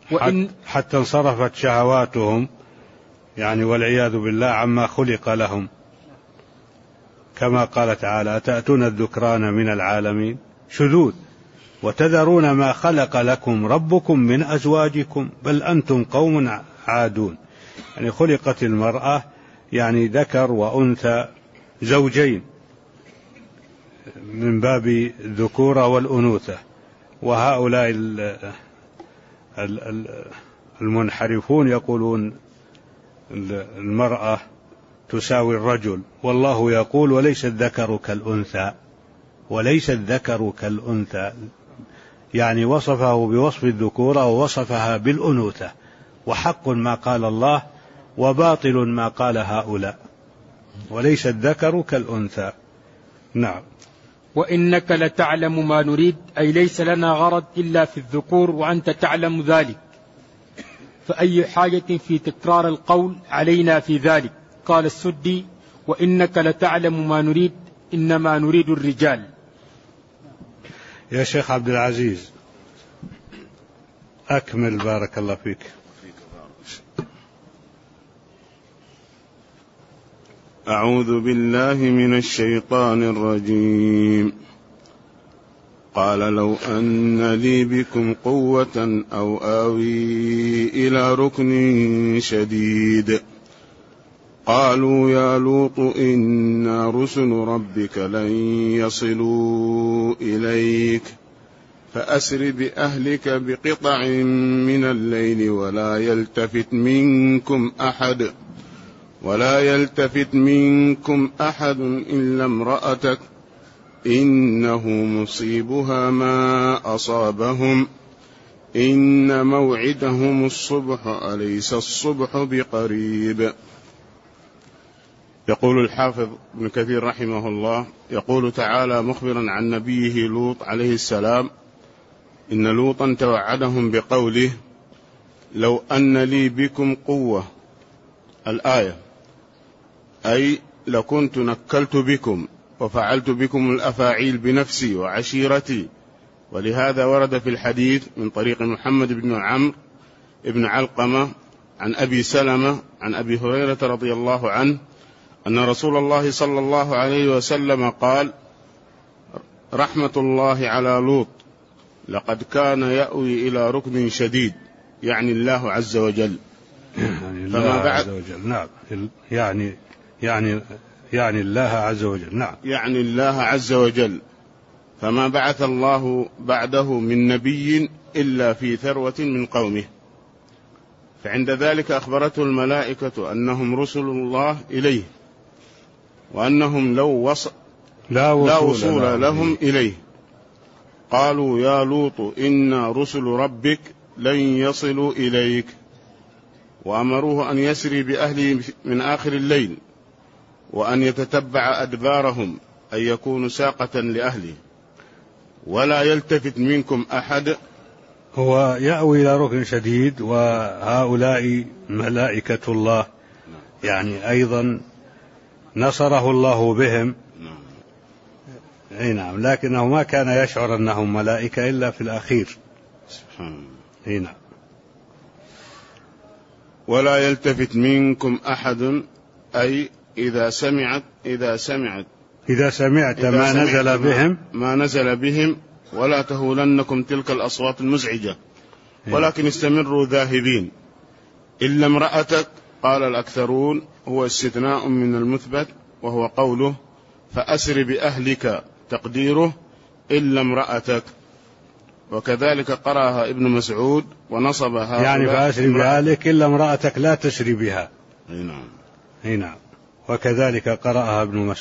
حتى انصرفت شهواتهم يعني والعياذ بالله عما خلق لهم، كما قال تعالى: أتأتون الذكران من العالمين، شذوذ، وتذرون ما خلق لكم ربكم من أزواجكم بل أنتم قوم عادون. يعني خلقت المرأة يعني ذكر وأنثى زوجين من باب الذكورة والأنوثة، وهؤلاء المنحرفون يقولون المرأة تساوي الرجل، والله يقول: وليس الذكر كالأنثى، وليس الذكر كالأنثى، يعني وصفه بوصف الذكورة ووصفها بالأنوثة، وحق ما قال الله وباطل ما قال هؤلاء، وليس الذكر كالأنثى. نعم. وإنك لتعلم ما نريد، أي ليس لنا غرض إلا في الذكور وأنت تعلم ذلك، فأي حاجة في تكرار القول علينا في ذلك؟ قال السدي: وإنك لتعلم ما نريد، إنما نريد الرجال. يا شيخ عبد العزيز أكمل، بارك الله فيك. أعوذ بالله من الشيطان الرجيم. قال: لو أن لي بكم قوة أو آوي إلى ركن شديد. قالوا: يا لوط إنا رسل ربك لن يصلوا إليك فأسر بأهلك بقطع من الليل ولا يلتفت منكم أحد إلا امرأتك إنه مصيبها ما أصابهم إن موعدهم الصبح أليس الصبح بقريب. يقول الحافظ ابن كثير رحمه الله: يقول تعالى مخبرا عن نبيه لوط عليه السلام: إن لوطا توعدهم بقوله: لو أن لي بكم قوة. الآية أي لكنت نكلت بكم وفعلت بكم الأفاعيل بنفسي وعشيرتي. ولهذا ورد في الحديث من طريق محمد بن عمرو بن علقمة عن أبي سلمة عن أبي هريرة رضي الله عنه أن رسول الله صلى الله عليه وسلم قال: رحمة الله على لوط، لقد كان يأوي إلى ركن شديد، يعني الله عز وجل. فما بعد نعم، يعني الله عز وجل. نعم، يعني الله عز وجل. فما بعث الله بعده من نبي إلا في ثروة من قومه. فعند ذلك أخبرته الملائكة أنهم رسل الله إليه، وأنهم لا وصول لهم إليه. قالوا: يا لوط إنا رسل ربك لن يصلوا إليك، وأمروه أن يسري بأهله من آخر الليل وأن يتتبع أدبارهم، أن يكون ساقة لأهله، ولا يلتفت منكم أحد. هو يأوي إلى ركن شديد، وهؤلاء ملائكة الله، يعني أيضا نصره الله بهم. نعم، لكنه ما كان يشعر أنهم ملائكة إلا في الأخير. نعم. ولا يلتفت منكم أحد، أي إذا سمعت ما نزل بهم ولا تهولنكم تلك الأصوات المزعجة، ولكن استمروا ذاهبين إلا امرأتك. قال الأكثرون هو استثناء من المثبت، وهو قوله: فأسر بأهلك، تقديره إلا امرأتك. وكذلك قرأها ابن مسعود ونصبها، يعني فأسر بأهلك إلا امرأتك لا تسري بها. نعم. وكذلك قرأها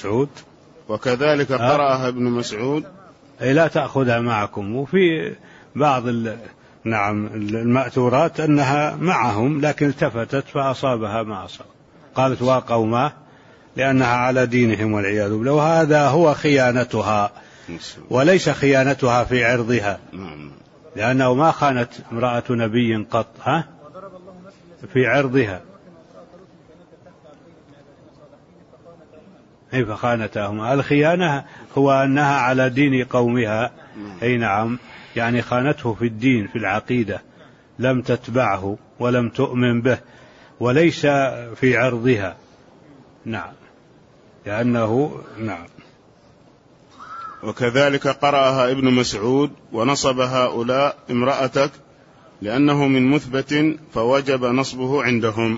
ابن مسعود أي لا تأخذها معكم. وفي بعض المأثورات أنها معهم، لكن التفتت فأصابها ما أصاب، قالت: وقوماه، لأنها على دينهم والعياذ بالله. وهذا هو خيانتها، وليس خيانتها في عرضها، لأنه ما خانت امرأة نبي قط في عرضها، فخانتهما. الخيانة هو أنها على دين قومها. أي نعم، يعني خانته في الدين، في العقيدة، لم تتبعه ولم تؤمن به وليس في عرضها. نعم، لأنه نعم. وكذلك قرأها ابن مسعود ونصب هؤلاء امرأتك لأنه من مثبت فوجب نصبه عندهم.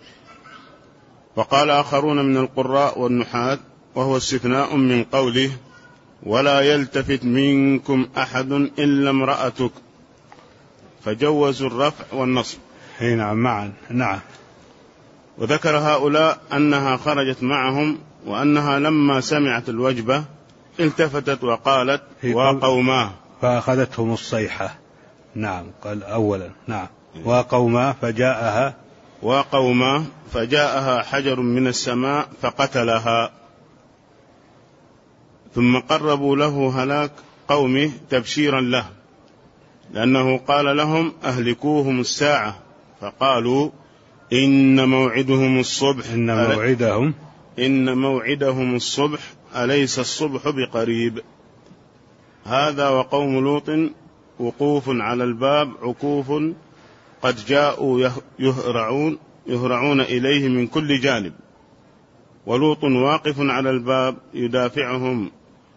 وقال آخرون من القراء والنحاة وهو استثناء من قوله ولا يلتفت منكم أحد إلا امرأتك، فجوزوا الرفع والنصب. نعم معا. نعم. وذكر هؤلاء أنها خرجت معهم وأنها لما سمعت الوجبة التفتت وقالت وقوماه، فأخذتهم الصيحة. نعم، قال أولا. نعم. وقوماه فجاءها حجر من السماء فقتلها. ثم قربوا له هلاك قومه تبشيرا له، لأنه قال لهم أهلكوهم الساعة، فقالوا إن موعدهم الصبح إن موعدهم الصبح أليس الصبح بقريب. هذا وقوم لوط وقوف على الباب عكوف قد جاءوا يهرعون إليه من كل جانب، ولوط واقف على الباب يدافعهم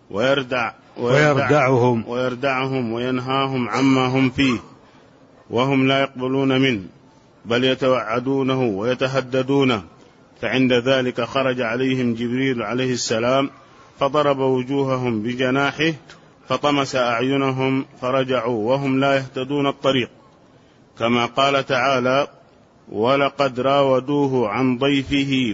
ويردعهم وينهاهم عما هم فيه وهم لا يقبلون منه، بل يتوعدونه ويتهددونه. فعند ذلك خرج عليهم جبريل عليه السلام فضرب وجوههم بجناحه فطمس أعينهم فرجعوا وهم لا يهتدون الطريق، كما قال تعالى ولقد راودوه عن ضيفه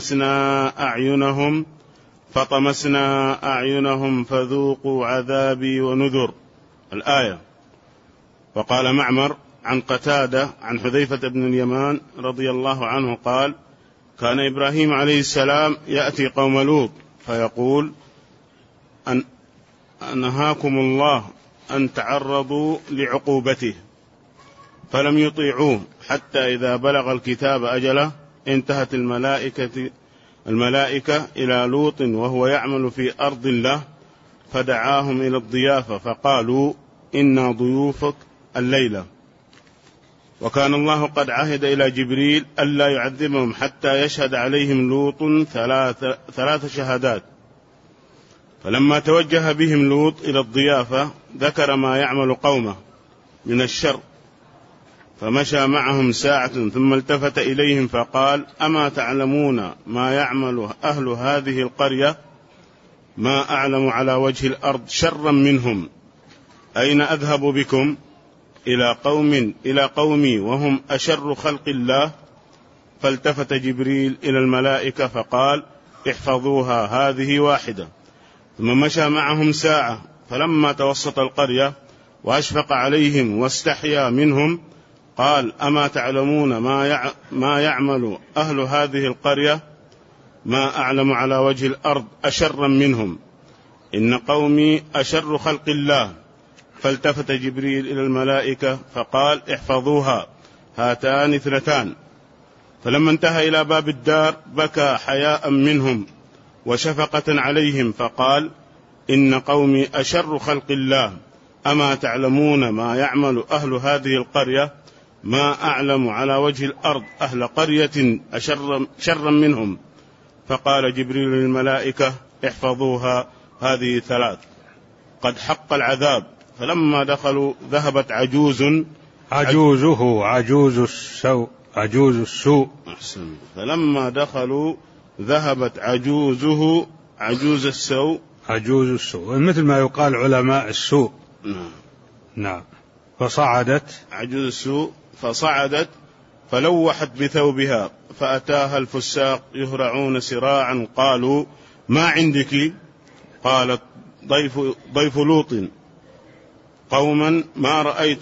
فطمسنا أعينهم فذوقوا عذابي ونذر، الآية. وقال معمر عن قتادة عن حذيفة بن اليمان رضي الله عنه قال كان إبراهيم عليه السلام يأتي قوم لوط فيقول أنهاكم الله أن تعرضوا لعقوبته، فلم يطيعوه حتى إذا بلغ الكتاب أجله انتهت الملائكة إلى لوط وهو يعمل في أرض له، فدعاهم إلى الضيافة فقالوا إنا ضيوفك الليلة. وكان الله قد عهد إلى جبريل ألا يعذبهم حتى يشهد عليهم لوط ثلاث شهادات. فلما توجه بهم لوط إلى الضيافة ذكر ما يعمل قومه من الشر، فمشى معهم ساعة ثم التفت إليهم فقال أما تعلمون ما يعمل أهل هذه القرية؟ ما أعلم على وجه الأرض شرا منهم، أين أذهب بكم؟ إلى قومي وهم أشر خلق الله. فالتفت جبريل إلى الملائكة فقال احفظوها هذه واحدة. ثم مشى معهم ساعة، فلما توسط القرية وأشفق عليهم واستحيا منهم قال أما تعلمون ما يعمل أهل هذه القرية؟ ما أعلم على وجه الأرض أشرا منهم، إن قومي أشر خلق الله. فالتفت جبريل إلى الملائكة فقال احفظوها هاتان اثنتان. فلما انتهى إلى باب الدار بكى حياء منهم وشفقة عليهم فقال إن قومي أشر خلق الله، أما تعلمون ما يعمل أهل هذه القرية؟ ما أعلم على وجه الأرض أهل قرية شرا منهم. فقال جبريل للملائكة احفظوها هذه ثلاث. قد حق العذاب. فلما دخلوا ذهبت عجوز السوء. أحسن. فلما دخلوا ذهبت عجوز السوء، مثل ما يقال علماء السوء. نعم. فصعدت عجوز السوء فصعدت فلوحت بثوبها فأتاها الفساق يهرعون سراعا قالوا ما عندك؟ قالت ضيف لوط قوما ما رأيت.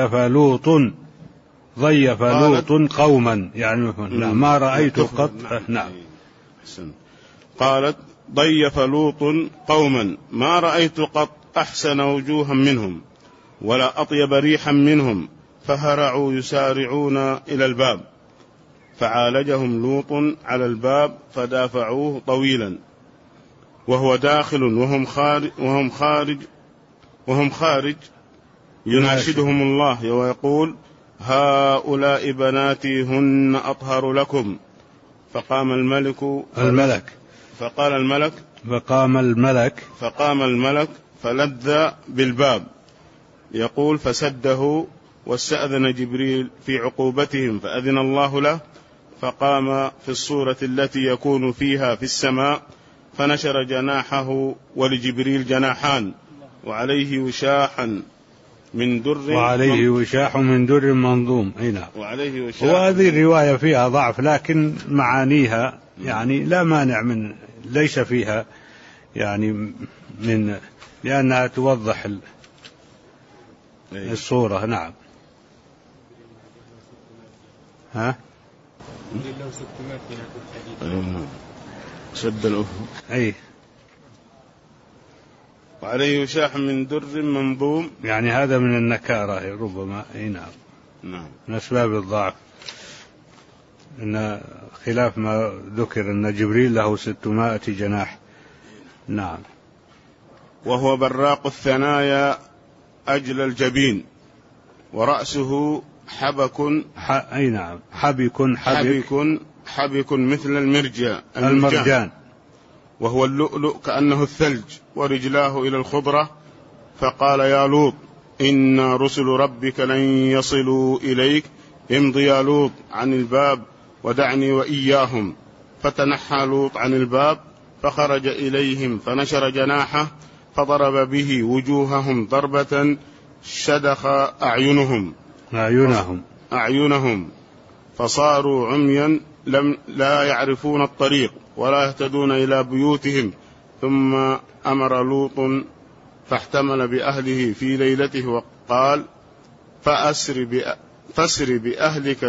ضيف لوط قوما يعني ما رأيت قط. نعم. قالت ضيف لوط قوما ما رأيت قط أحسن وجوها منهم ولا أطيب ريحا منهم، فهرعوا يسارعون إلى الباب، فعالجهم لوط على الباب فدافعوه طويلا وهو داخل وهم خارج يناشدهم الله ويقول هؤلاء بناتي هن أطهر لكم. فقام الملك فلذ بالباب، يقول فسده، واستأذن جبريل في عقوبتهم فأذن الله له، فقام في الصورة التي يكون فيها في السماء، فنشر جناحه، ولجبريل جناحان، وعليه وشاح من در منظوم. وهذه الرواية فيها ضعف، لكن معانيها يعني لا مانع من، ليس فيها يعني من، لأنها توضح الصورة. نعم. شد الأفق. وعليه وشاح من در منظوم، يعني هذا من النكارة ربما. نعم. من أسباب الضعف إن خلاف ما ذكر أن جبريل له 600 جناح. نعم. وهو براق الثنايا أجل الجبين، ورأسه حبك. حبك مثل المرجان، وهو اللؤلؤ كأنه الثلج، ورجلاه إلى الخضرة. فقال يا لوط إن رسل ربك لن يصلوا إليك، امضي يا لوط عن الباب ودعني وإياهم. فتنحى لوط عن الباب فخرج إليهم، فنشر جناحه فضرب به وجوههم ضربة شدخ أعينهم فصاروا عميا لا يعرفون الطريق ولا يهتدون إلى بيوتهم. ثم أمر لوط فاحتمل بأهله في ليلته وقال فأسر بأهلك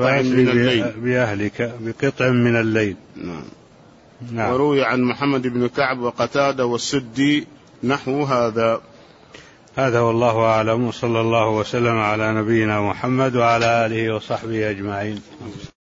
بقطع من الليل. نعم. وروي عن محمد بن كعب وقتادة والسدي نحو هذا. والله أعلم، وصلى الله وسلم على نبينا محمد وعلى آله وصحبه أجمعين.